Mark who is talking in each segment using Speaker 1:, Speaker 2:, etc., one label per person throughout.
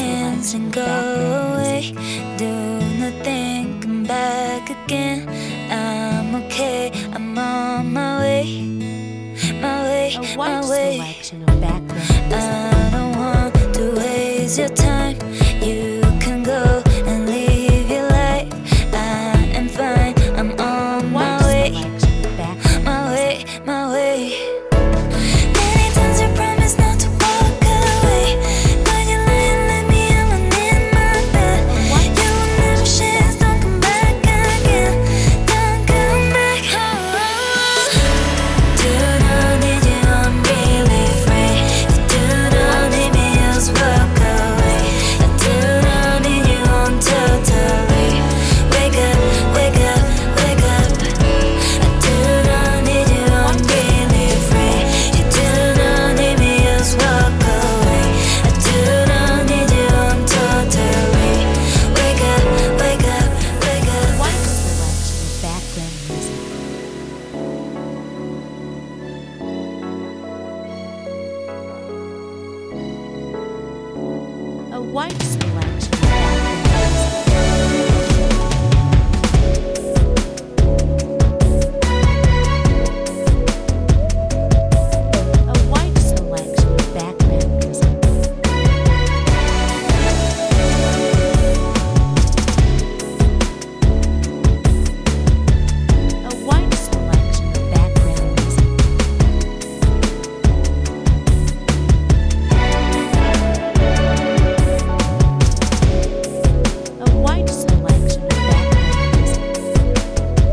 Speaker 1: dance and go away. Do not think, come back again. I'm okay, I'm on my way. My way, my way. I don't want to waste your time. You can go and live your life. I am fine, I'm on my way. My way, my way. Many times you promised not to walk away, but you lie and let me alone in my bed. You will never change, don't come back again. Don't come back. Do not need you, I'm really free. You do not need me, else walk away. I do not need you, I'm totally. Wake up, wake up, wake up. I do not need you, I'm really free. You do not need me, else walk away. I do not need you, I'm totally. Wake up, wake up, wake up.
Speaker 2: Wide selection of background music. A wide selection of background music. A wide selection of background music. A wide selection of background music. A wide selection of background music.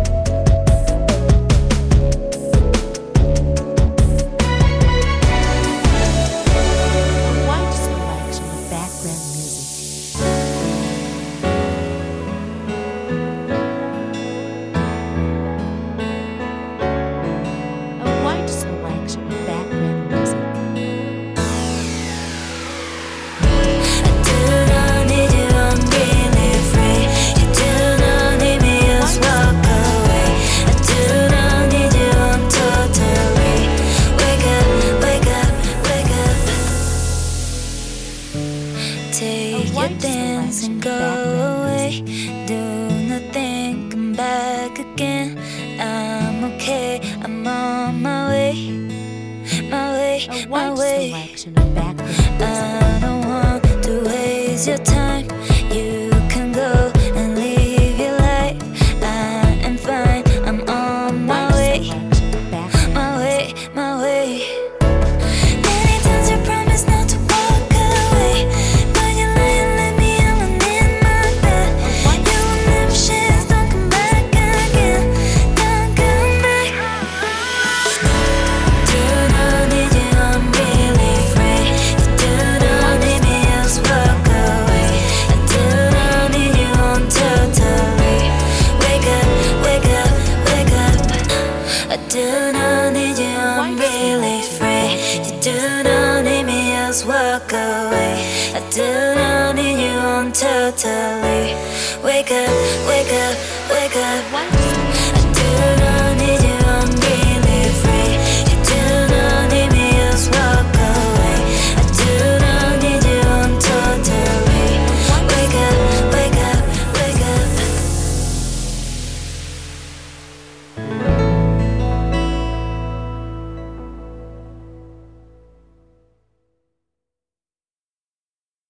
Speaker 2: A wide selection of background music. A wide selection of background music.
Speaker 1: I do not need you, I'm really free. You do not need me, else walk away. I do not need you, I'm totally. Wake up, wake up, wake up. Take your dance and go away. Do not think, come back again. I'm okay, I'm on my way. My way,
Speaker 2: A
Speaker 1: my
Speaker 2: wide
Speaker 1: way.
Speaker 2: selection of background music.
Speaker 1: I don't want to waste your time. You can go and live your life. I am fine, I'm on my
Speaker 2: Wide
Speaker 1: way.
Speaker 2: selection of background
Speaker 1: My way, my way. Many times you promised not to walk away, but you lie and let me alone in my bed. You will never change, don't come back again. Don't come back. Do not need you, I'm really free. You do not need me, else walk away. I do not need you, I'm totally. Wake up, wake up, wake up. I do not need you, I'm really free. You do not need me, else walk away. I do not need you, I'm totally. Wake up, wake up.